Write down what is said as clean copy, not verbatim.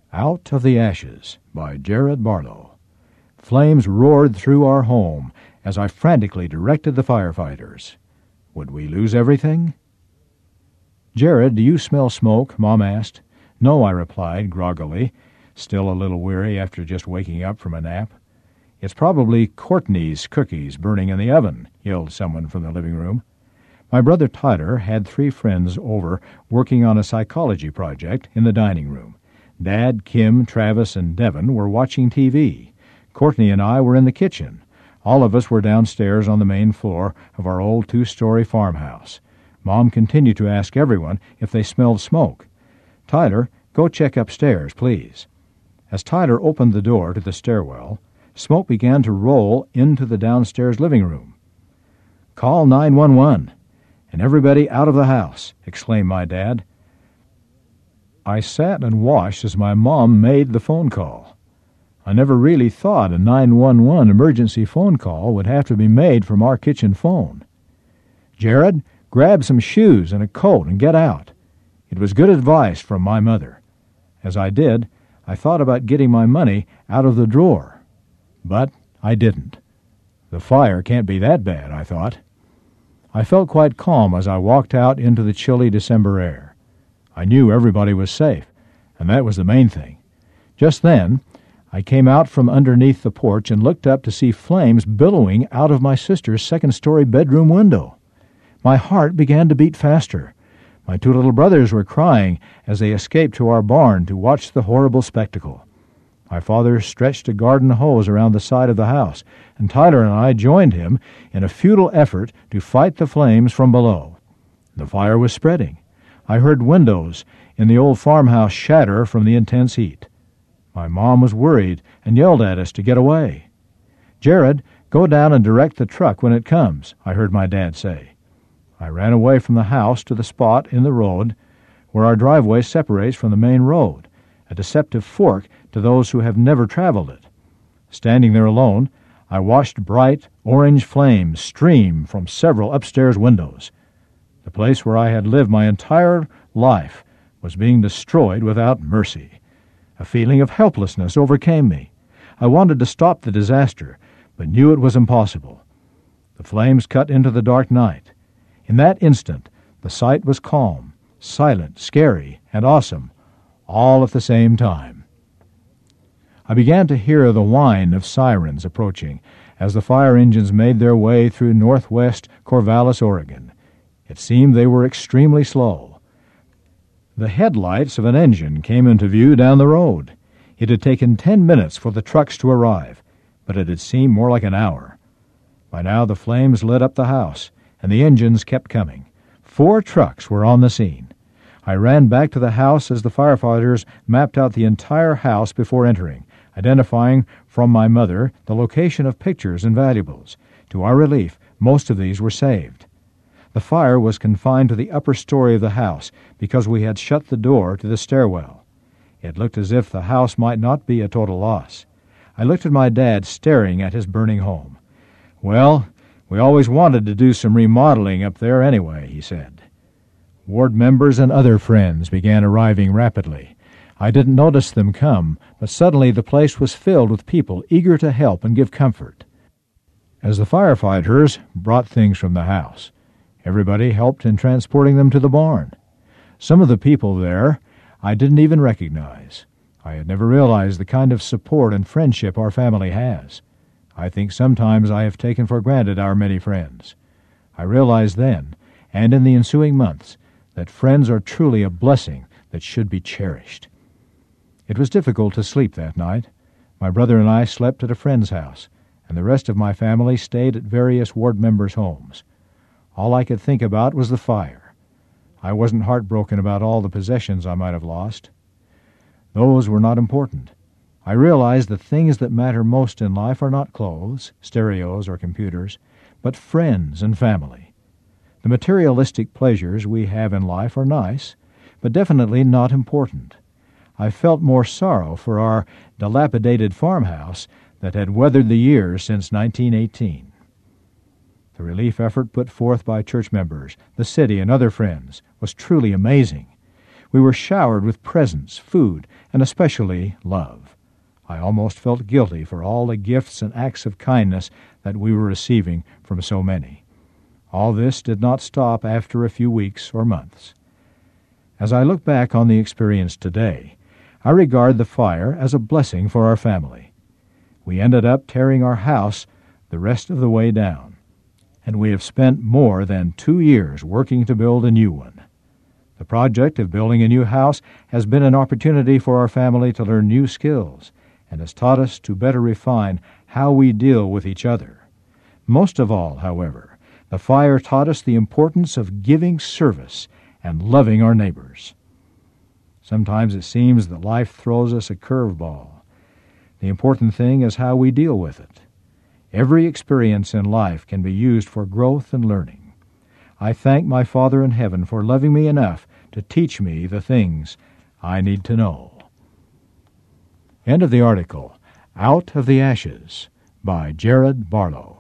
Out of the Ashes by Jared Barlow. Flames roared through our home as I frantically directed the firefighters. Would we lose everything? "Jared, do you smell smoke?" Mom asked. "No," I replied groggily, still a little weary after just waking up from a nap. "It's probably Courtney's cookies burning in the oven," yelled someone from the living room. My brother Tyler had 3 friends over working on a psychology project in the dining room. Dad, Kim, Travis, and Devin were watching TV. Courtney and I were in the kitchen. All of us were downstairs on the main floor of our old 2-story farmhouse. Mom continued to ask everyone if they smelled smoke. "Tyler, go check upstairs, please." As Tyler opened the door to the stairwell, smoke began to roll into the downstairs living room. "Call 911, and everybody out of the house," exclaimed my dad. I sat and watched as my mom made the phone call. I never really thought a 911 emergency phone call would have to be made from our kitchen phone. "Jared, grab some shoes and a coat and get out." It was good advice from my mother. As I did, I thought about getting my money out of the drawer. But I didn't. The fire can't be that bad, I thought. I felt quite calm as I walked out into the chilly December air. I knew everybody was safe, and that was the main thing. Just then, I came out from underneath the porch and looked up to see flames billowing out of my sister's 2nd-story bedroom window. My heart began to beat faster. My 2 little brothers were crying as they escaped to our barn to watch the horrible spectacle. My father stretched a garden hose around the side of the house, and Tyler and I joined him in a futile effort to fight the flames from below. The fire was spreading. I heard windows in the old farmhouse shatter from the intense heat. My mom was worried and yelled at us to get away. "Jared, go down and direct the truck when it comes," I heard my dad say. I ran away from the house to the spot in the road where our driveway separates from the main road, a deceptive fork to those who have never traveled it. Standing there alone, I watched bright orange flames stream from several upstairs windows. The place where I had lived my entire life was being destroyed without mercy. A feeling of helplessness overcame me. I wanted to stop the disaster, but knew it was impossible. The flames cut into the dark night. In that instant, the sight was calm, silent, scary, and awesome, all at the same time. I began to hear the whine of sirens approaching as the fire engines made their way through northwest Corvallis, Oregon. It seemed they were extremely slow. The headlights of an engine came into view down the road. It had taken 10 minutes for the trucks to arrive, but it had seemed more like an hour. By now the flames lit up the house, and the engines kept coming. 4 trucks were on the scene. I ran back to the house as the firefighters mapped out the entire house before entering, identifying from my mother the location of pictures and valuables. To our relief, most of these were saved. The fire was confined to the upper story of the house because we had shut the door to the stairwell. It looked as if the house might not be a total loss. I looked at my dad staring at his burning home. "Well, we always wanted to do some remodeling up there anyway," he said. Ward members and other friends began arriving rapidly. I didn't notice them come, but suddenly the place was filled with people eager to help and give comfort. As the firefighters brought things from the house, everybody helped in transporting them to the barn. Some of the people there I didn't even recognize. I had never realized the kind of support and friendship our family has. I think sometimes I have taken for granted our many friends. I realized then, and in the ensuing months, that friends are truly a blessing that should be cherished. It was difficult to sleep that night. My brother and I slept at a friend's house, and the rest of my family stayed at various ward members' homes. All I could think about was the fire. I wasn't heartbroken about all the possessions I might have lost. Those were not important. I realized the things that matter most in life are not clothes, stereos, or computers, but friends and family. The materialistic pleasures we have in life are nice, but definitely not important. I felt more sorrow for our dilapidated farmhouse that had weathered the years since 1918. The relief effort put forth by church members, the city, and other friends was truly amazing. We were showered with presents, food, and especially love. I almost felt guilty for all the gifts and acts of kindness that we were receiving from so many. All this did not stop after a few weeks or months. As I look back on the experience today, I regard the fire as a blessing for our family. We ended up tearing our house the rest of the way down, and we have spent more than 2 years working to build a new one. The project of building a new house has been an opportunity for our family to learn new skills and has taught us to better refine how we deal with each other. Most of all, however, the fire taught us the importance of giving service and loving our neighbors. Sometimes it seems that life throws us a curveball. The important thing is how we deal with it. Every experience in life can be used for growth and learning. I thank my Father in heaven for loving me enough to teach me the things I need to know. End of the article, Out of the Ashes, by Jared Barlow.